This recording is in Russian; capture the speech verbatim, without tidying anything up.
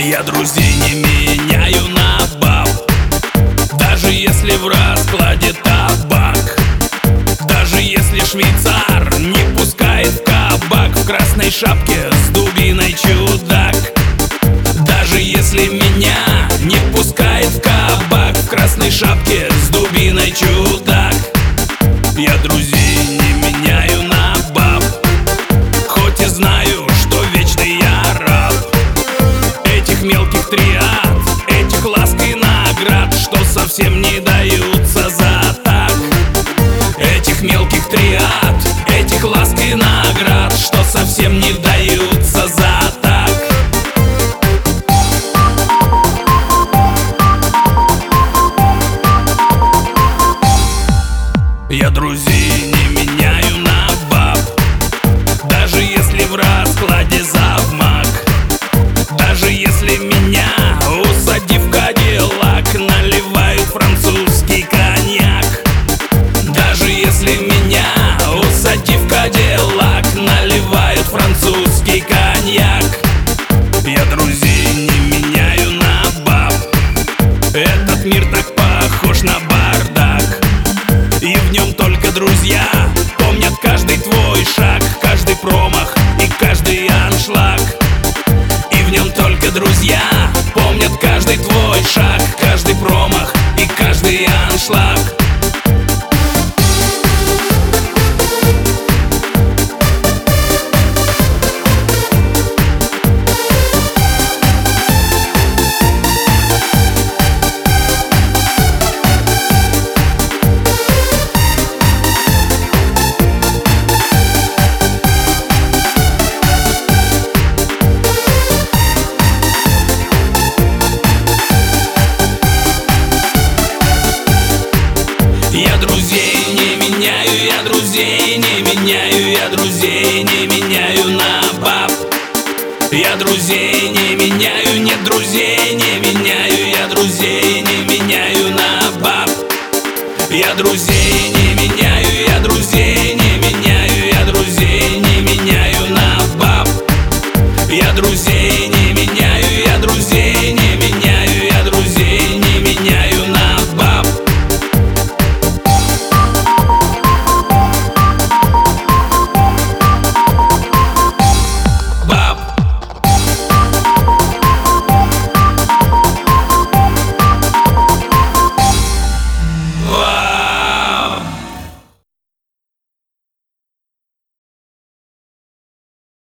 Я друзей не меняю на баб, даже если в раскладе табак. Даже если швейцар не пускает в кабак, в красной шапке с дубиной чудак. Даже если меня не пускает в кабак, в красной шапке с дубиной чудак. Я друзей не меняю на баб, хоть и знаю, что вечный я раб этих мелких триад, этих ласк и наград, что совсем не даются за так. Этих мелких триад, этих ласк и наград, что совсем не даются за так. Я друзей не меняю на баб, даже если в раскладе завмак. Даже если меня, усадив в кадиллак, наливают французский коньяк. Даже если меня, усадив в кадиллак, наливают французский коньяк. Я друзей не меняю на баб, этот мир так похож на бардак, и в нем только друзья помнят каждый твой шаг, каждый промах и каждый аншлаг. И в нем только друзья помнят каждый твой шаг, каждый промах и каждый аншлаг. Я друзей не меняю, я друзей не меняю, я друзей не меняю на баб. Я друзей не меняю, нет, друзей не меняю, я друзей не меняю на баб. Я друзей